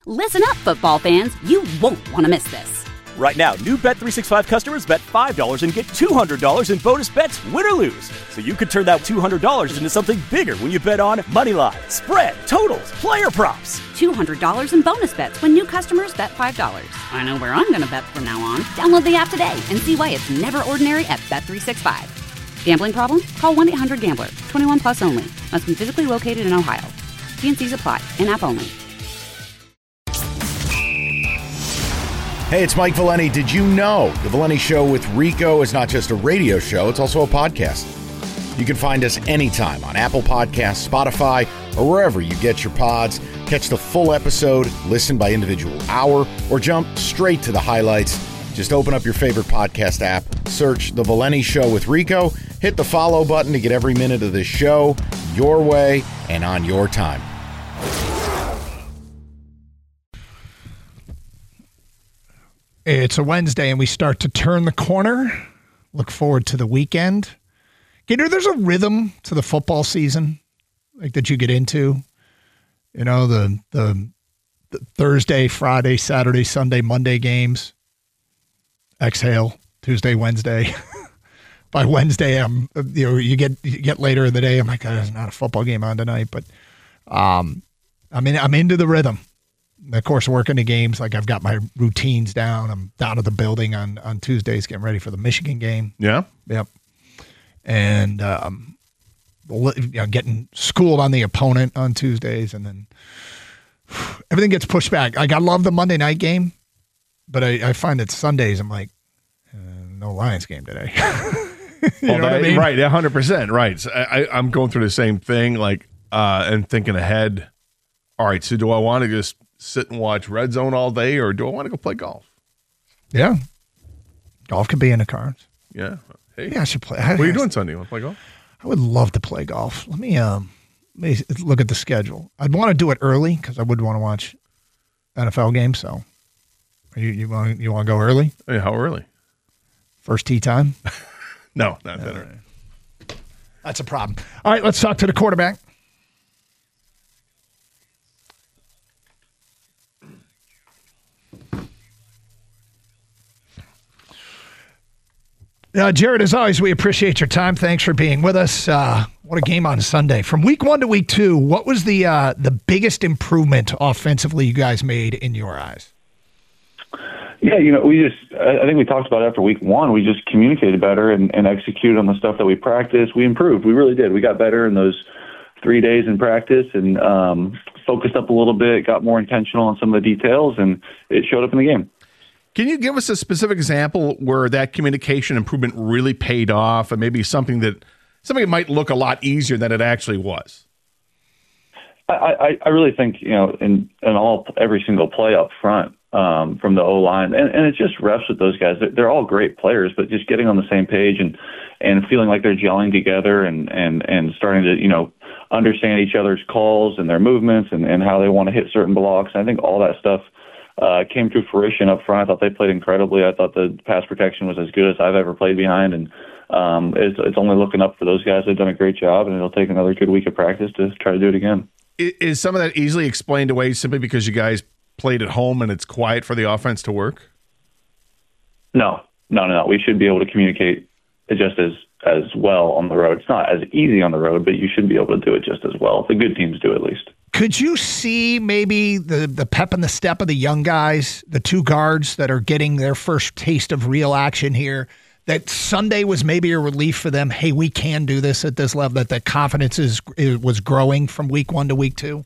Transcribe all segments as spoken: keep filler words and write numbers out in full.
Listen up, football fans. You won't want to miss this. Right now, new Bet three sixty-five customers bet five dollars and get two hundred dollars in bonus bets, win or lose. So you could turn that two hundred dollars into something bigger when you bet on money line, spread, totals, player props. two hundred dollars in bonus bets when new customers bet five dollars. I know where I'm going to bet from now on. Download the app today and see why it's never ordinary at Bet three sixty-five. Gambling problem? Call one eight hundred gambler. twenty-one plus only. Must be physically located in Ohio. T and C's apply. In-app only. Hey, it's Mike Valeni. Did you know The Valeni Show with Rico is not just a radio show, it's also a podcast. You can find us anytime on Apple Podcasts, Spotify, or wherever you get your pods. Catch the full episode, listen by individual hour, or jump straight to the highlights. Just open up your favorite podcast app, search The Valeni Show with Rico, hit the follow button to get every minute of this show your way and on your time. It's a Wednesday, and we start to turn the corner. Look forward to the weekend. You know, there's a rhythm to the football season, like that you get into. You know, the the, the Thursday, Friday, Saturday, Sunday, Monday games. Exhale, Tuesday, Wednesday. By Wednesday, I'm you know you get you get later in the day. I'm like, oh, there's not a football game on tonight, but um, I mean, I'm into the rhythm. Of course, working the games, like I've got my routines down. I'm down at the building on, on Tuesdays getting ready for the Michigan game. Yeah? Yep. And um, you know, getting schooled on the opponent on Tuesdays. And then whew, everything gets pushed back. Like, I love the Monday night game, but I, I find that Sundays, I'm like, uh, no Lions game today. you well, know that, what I mean? Right, one hundred percent. Right. So I, I, I'm going through the same thing, like, uh, and thinking ahead. All right, so do I want to just sit and watch Red Zone all day, or do I want to go play golf? Yeah. Golf could be in the cards. Yeah. Hey. Yeah, I should play. What are you doing Sunday? You want to play golf? I would love to play golf. Let me um, let me look at the schedule. I'd want to do it early because I would want to watch N F L games. So, you you want you want to go early? Hey, how early? First tee time? no, not that early. That's a problem. All right, let's talk to the quarterback. Uh, Jared, as always, we appreciate your time. Thanks for being with us. Uh, what a game on Sunday. From week one to week two, what was the uh, the biggest improvement offensively you guys made in your eyes? Yeah, you know, we just, I think we talked about after week one, we just communicated better and, and executed on the stuff that we practiced. We improved. We really did. We got better in those three days in practice and um, focused up a little bit, got more intentional on some of the details, and it showed up in the game. Can you give us a specific example where that communication improvement really paid off, and maybe something that something that might look a lot easier than it actually was? I, I, I really think, you know, in, in all every single play up front um, from the O-line, and, and it's just reps with those guys. They're, they're all great players, but just getting on the same page and, and feeling like they're gelling together and, and, and starting to, you know, understand each other's calls and their movements and, and how they want to hit certain blocks. I think all that stuff Uh, came to fruition up front. I thought they played incredibly. I thought the pass protection was as good as I've ever played behind, and um, it's, it's only looking up for those guys. They've done a great job, and it'll take another good week of practice to try to do it again. Is some of that easily explained away simply because you guys played at home and it's quiet for the offense to work? No, no, no. We should be able to communicate just as as well on the road. It's not as easy on the road, but you should be able to do it just as well. The good teams do at least. Could you see maybe the, the pep and the step of the young guys, the two guards that are getting their first taste of real action here, that Sunday was maybe a relief for them? Hey, we can do this at this level, that the confidence is, is was growing from week one to week two?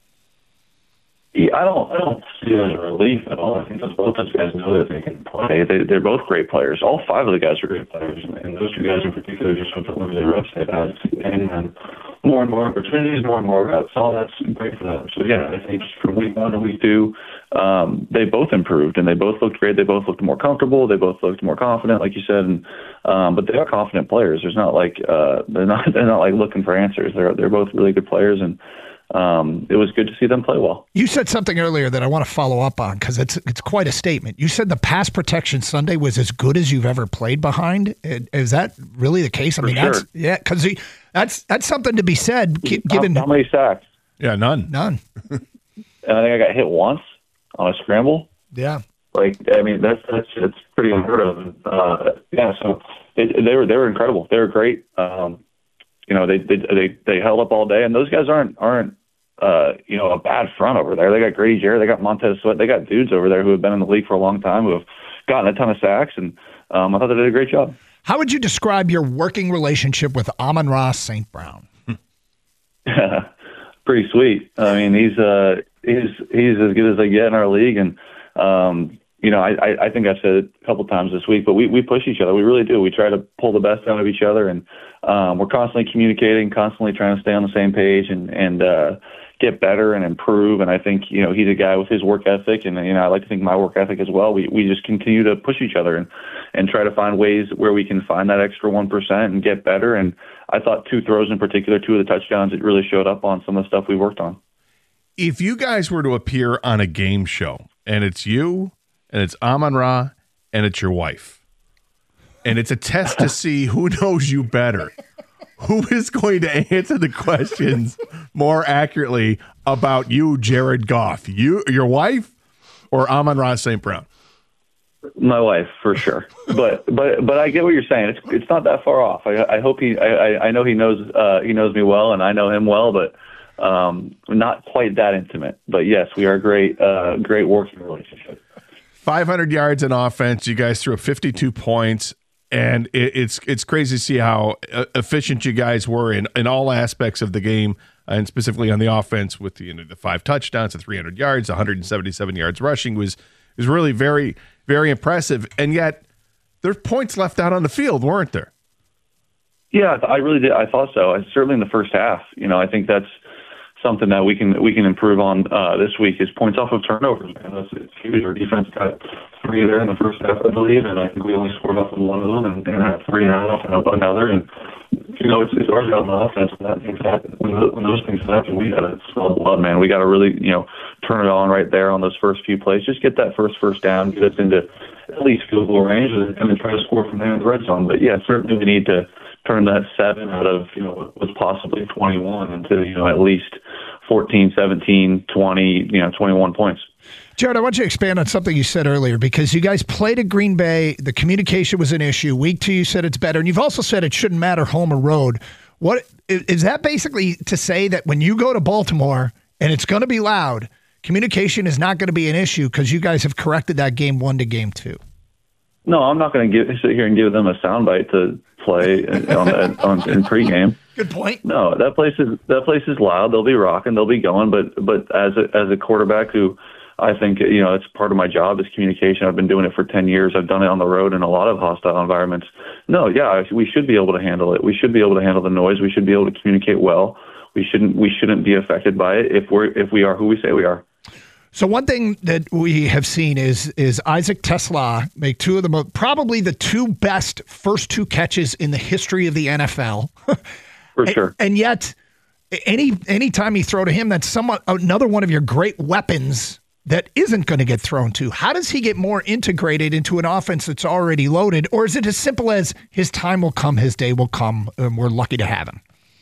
Yeah, I don't I don't see it as a relief at all. I think that both those guys know that they can play. They, they're both great players. All five of the guys are great players, and those two guys in particular just with the limited reps they've had. And um, more and more opportunities, more and more reps. All that's great for them. So, yeah, I think from week one to week two, um, they both improved, and they both looked great. They both looked more comfortable. They both looked more confident, like you said. And um, but they are confident players. There's not like uh, they're not they're not like looking for answers. They're they're both really good players, and Um, it was good to see them play well. You said something earlier that I want to follow up on because it's it's quite a statement. You said the pass protection Sunday was as good as you've ever played behind. Is that really the case? I For mean, sure. that's yeah, because that's that's something to be said. Given how, how many sacks? Yeah, none. None. And I think I got hit once. on a scramble. Yeah. Like, I mean, that's that's it's pretty unheard of. Uh, yeah, so it, they were they were incredible. They were great. Um, you know, they, they they they held up all day, and those guys aren't aren't uh, you know a bad front over there. They got Grady Jarrett, they got Montez Sweat, they got dudes over there who have been in the league for a long time, who have gotten a ton of sacks, and um, I thought they did a great job. How would you describe your working relationship with Amon-Ra Saint Brown? Pretty sweet. I mean, he's uh, he's he's as good as they get in our league, and um, you know, I, I think I've said it a couple times this week, but we, we push each other. We really do. We try to pull the best out of each other, and um, we're constantly communicating, constantly trying to stay on the same page and and uh, get better and improve. And I think, you know, he's a guy with his work ethic, and you know, I like to think my work ethic as well. We we just continue to push each other and and try to find ways where we can find that extra one percent and get better. And I thought two throws in particular, two of the touchdowns, it really showed up on some of the stuff we worked on. If you guys were to appear on a game show, and it's you, and it's Amon-Ra, and it's your wife, and it's a test to see who knows you better, who is going to answer the questions more accurately about you, Jared Goff? You, your wife, or Amon-Ra Saint Brown? My wife, for sure. But but but I get what you're saying. It's it's not that far off. I I hope he. I I know he knows uh, he knows me well, and I know him well, but um, not quite that intimate. But yes, we are a great uh, great working relationship. five hundred yards in offense. You guys threw fifty-two points, and it, it's it's crazy to see how efficient you guys were in, in all aspects of the game, and specifically on the offense with the, you know, the five touchdowns, the three hundred yards, one hundred seventy-seven yards rushing was was really very, very impressive. And yet there's points left out on the field, weren't there? Yeah, I really did. I thought so. I, certainly in the first half. You know, I think that's something that we can we can improve on uh, this week is points off of turnovers. Man, that's it's huge. Our defense got three there in the first half, I believe, and I think we only scored off of one of them, and, and had three and off and another. And you know, it's, it's our job on offense when that things happen. When, the, when those things happen, we got to smell blood, man. We got to really, you know, turn it on right there on those first few plays. Just get that first first down, get us into at least field goal range, and then try to score from there in the red zone. But yeah, certainly we need to turn that seven out of, you know, what was possibly twenty-one into, you know, at least fourteen, seventeen, twenty, you know, twenty-one points. Jared, I want you to expand on something you said earlier, because you guys played at Green Bay. The communication was an issue. Week two, you said it's better. And you've also said it shouldn't matter home or road. What is that basically to say that when you go to Baltimore and it's going to be loud, communication is not going to be an issue because you guys have corrected that game one to game two? No, I'm not going to sit here and give them a soundbite to play on, on in pregame. Good point. No, that place is that place is loud. They'll be rocking. They'll be going. But but as a, as a quarterback who I think, you know, it's part of my job is communication. I've been doing it for ten years. I've done it on the road in a lot of hostile environments. No, yeah, we should be able to handle it. We should be able to handle the noise. We should be able to communicate well. We shouldn't we shouldn't be affected by it if we're if we are who we say we are. So one thing that we have seen is is Isaac TeSlaa make two of the most, probably the two best first two catches in the history of the N F L. For sure. And, and yet, any any time you throw to him, that's somewhat another one of your great weapons that isn't going to get thrown to. How does he get more integrated into an offense that's already loaded? Or is it as simple as his time will come, his day will come, and we're lucky to have him?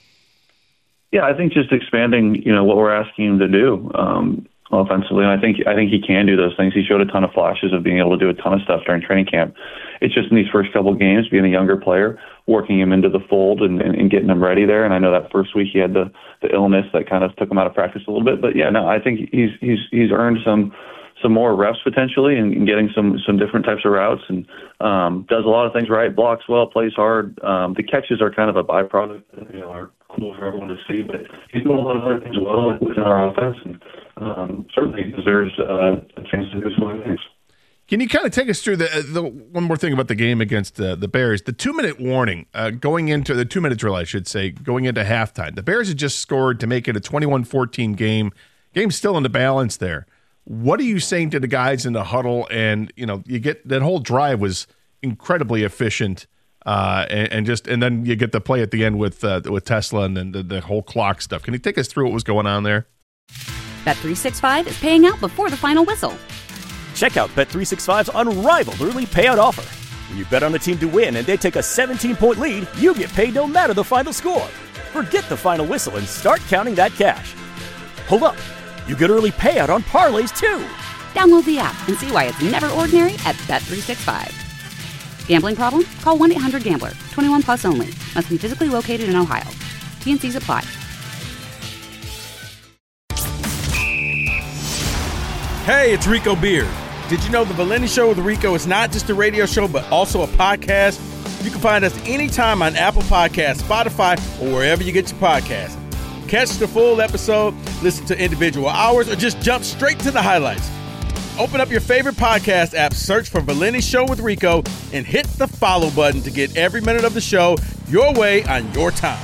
Yeah, I think just expanding, you know, what we're asking him to do um, offensively. And I think I think he can do those things. He showed a ton of flashes of being able to do a ton of stuff during training camp. It's just in these first couple of games, being a younger player, working him into the fold and, and, and getting him ready there. And I know that first week he had the, the illness that kind of took him out of practice a little bit. But yeah, no, I think he's he's he's earned some some more reps potentially and, and getting some some different types of routes and um, does a lot of things right, blocks well, plays hard. Um, the catches are kind of a byproduct, you know, are cool for everyone to see. But he's doing a lot of other things well within our offense, and um, certainly deserves uh, a chance to do some other things. Can you kind of take us through the the one more thing about the game against uh, the Bears? The two-minute warning uh, going into the two-minute drill, I should say, going into halftime. The Bears had just scored to make it a twenty-one fourteen game. Game's still in the balance there. What are you saying to the guys in the huddle? And you know, you get that whole drive was incredibly efficient, uh, and, and just and then you get the play at the end with uh, with TeSlaa and then the, the whole clock stuff. Can you take us through what was going on there? Bet three sixty-five is paying out before the final whistle. Check out Bet three sixty-five's unrivaled early payout offer. When you bet on a team to win and they take a seventeen-point lead, you get paid no matter the final score. Forget the final whistle and start counting that cash. Hold up. You get early payout on parlays, too. Download the app and see why it's never ordinary at Bet three sixty-five. Gambling problem? Call one eight hundred gambler. twenty-one plus only. Must be physically located in Ohio. T and C's apply. Hey, it's Rico Beard. Did you know the Valenti Show with Rico is not just a radio show, but also a podcast? You can find us anytime on Apple Podcasts, Spotify, or wherever you get your podcasts. Catch the full episode, listen to individual hours, or just jump straight to the highlights. Open up your favorite podcast app, search for Valenti Show with Rico, and hit the follow button to get every minute of the show your way on your time.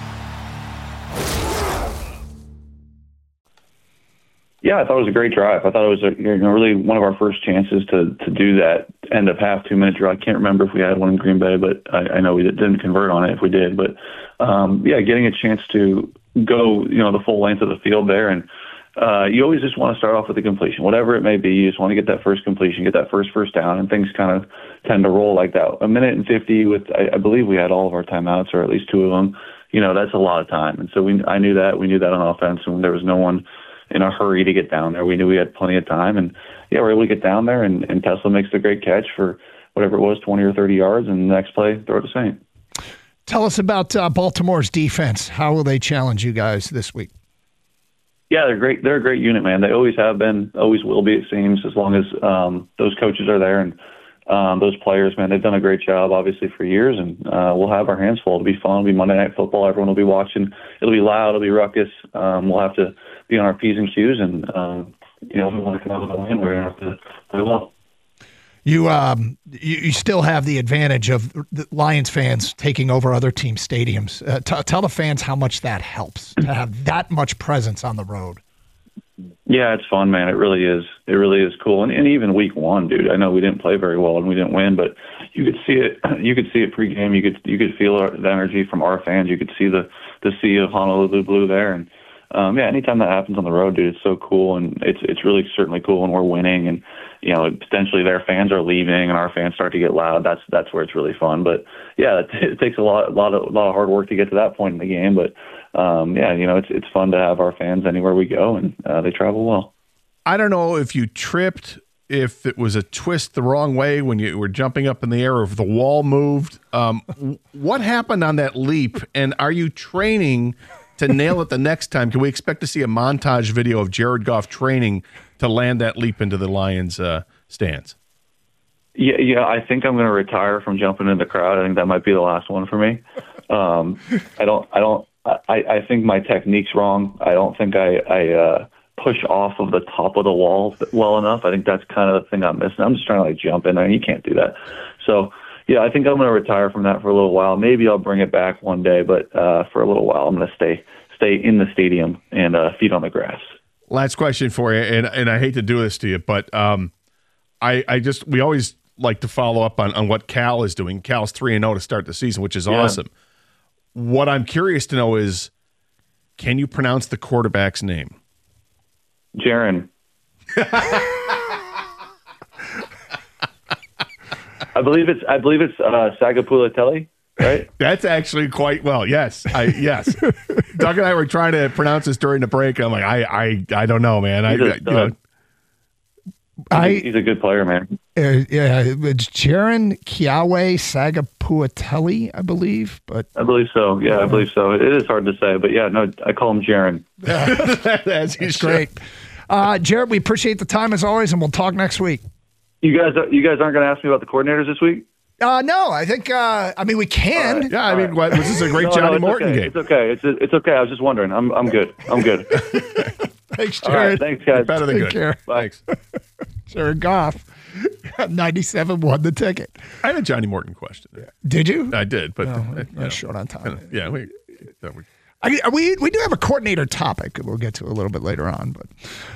Yeah, I thought it was a great drive. I thought it was a, you know, really one of our first chances to to do that end of half two minute drive. I can't remember if we had one in Green Bay, but I, I know we didn't convert on it if we did. But um, yeah, getting a chance to go, you know, the full length of the field there, and uh, you always just want to start off with a completion, whatever it may be. You just want to get that first completion, get that first first down, and things kind of tend to roll like that. A minute and fifty with, I, I believe we had all of our timeouts, or at least two of them. You know, that's a lot of time, and so we I knew that we knew that on offense, and there was no one in a hurry to get down there. We knew we had plenty of time, and yeah, we we're able to get down there, and, and Tesla makes the great catch for whatever it was, twenty or thirty yards, and the next play, throw it to Saint. Tell us about uh, Baltimore's defense. How will they challenge you guys this week? Yeah, they're great. They're a great unit, man. They always have been, always will be, it seems, as long as um, those coaches are there, and um, those players, man, they've done a great job, obviously, for years, and uh, we'll have our hands full. It'll be fun. It'll be Monday Night Football. Everyone will be watching. It'll be loud. It'll be ruckus. Um, we'll have to be on our P's and Q's, and um, you know, if we want to come out with a win, we're going to have to play well. You, um, you you still have the advantage of the Lions fans taking over other team stadiums. Uh, t- tell the fans how much that helps to have that much presence on the road. Yeah, it's fun, man. It really is. It really is cool. And, and even week one, dude, I know we didn't play very well and we didn't win, but you could see it. You could see it pregame. You could you could feel our, the energy from our fans. You could see the the sea of Honolulu blue there, and um, yeah, anytime that happens on the road, dude, it's so cool, and it's it's really certainly cool when we're winning, and you know, potentially their fans are leaving and our fans start to get loud. That's that's where it's really fun. But yeah, it, it takes a lot, a lot of, a lot of hard work to get to that point in the game. But um, yeah, you know, it's it's fun to have our fans anywhere we go, and uh, they travel well. I don't know if you tripped, if it was a twist the wrong way when you were jumping up in the air, or if the wall moved. Um, what happened on that leap? And are you training to nail it the next time? Can we expect to see a montage video of Jared Goff training to land that leap into the Lions uh, stands? Yeah, yeah. I think I'm going to retire from jumping in the crowd. I think that might be the last one for me. Um, I don't. I don't. I, I think my technique's wrong. I don't think I. I uh, push off of the top of the wall well enough. I think that's kind of the thing I'm missing. I'm just trying to like jump in there, and you can't do that. So yeah, I think I'm going to retire from that for a little while. Maybe I'll bring it back one day, but uh, for a little while, I'm going to stay stay in the stadium and uh, feet on the grass. Last question for you, and and I hate to do this to you, but um, I I just we always like to follow up on, on what Cal is doing. Cal's three and zero to start the season, which is yeah. awesome. What I'm curious to know is, can you pronounce the quarterback's name? Jaron. I believe it's I believe it's uh, Sagapulatelli, right? That's actually quite well. Yes, I yes. Doug and I were trying to pronounce this during the break. I'm like, I I, I don't know, man. I, He's a, you know. I he's a good player, man. Uh, yeah, it's Jaron Kiawe Sagapulatelli, I believe. But I believe so. Yeah, I believe so. It is hard to say, but yeah, no, I call him Jaron. That's, That's great. Uh, Jared, we appreciate the time as always, and we'll talk next week. You guys, you guys aren't going to ask me about the coordinators this week? Uh, no, I think. Uh, I mean, we can. Right. Yeah, I mean, what, this is a great no, Johnny no, Morton okay. game. It's okay. It's it's okay. I was just wondering. I'm I'm good. I'm good. Thanks, Jared. All right, thanks, guys. Better than Take good. care. Thanks. Jared Goff, ninety-seven won the ticket. I had a Johnny Morton question. Did you? I did, but No, uh, I'm you know, short on time. yeah, we, uh, we I, we we do have a coordinator topic we'll get to a little bit later on, but.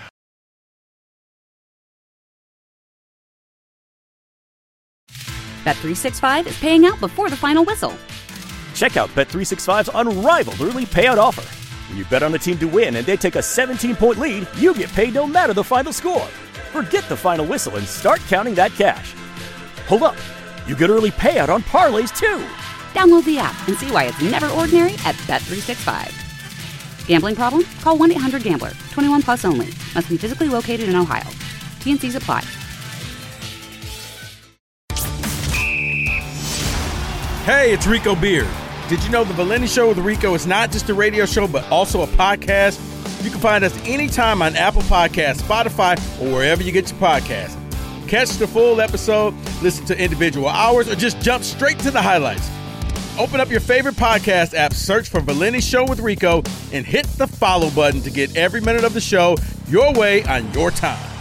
Bet three sixty-five is paying out before the final whistle. Check out Bet three sixty-five's unrivaled early payout offer. When you bet on a team to win and they take a seventeen-point lead, you get paid no matter the final score. Forget the final whistle and start counting that cash. Hold up. You get early payout on parlays, too. Download the app and see why it's never ordinary at Bet three sixty-five. Gambling problem? Call one eight hundred gambler. twenty-one plus only. Must be physically located in Ohio. T N Cs apply. Hey, it's Rico Beard. Did you know the Valeni Show with Rico is not just a radio show, but also a podcast? You can find us anytime on Apple Podcasts, Spotify, or wherever you get your podcasts. Catch the full episode, listen to individual hours, or just jump straight to the highlights. Open up your favorite podcast app, search for Valeni Show with Rico, and hit the follow button to get every minute of the show your way on your time.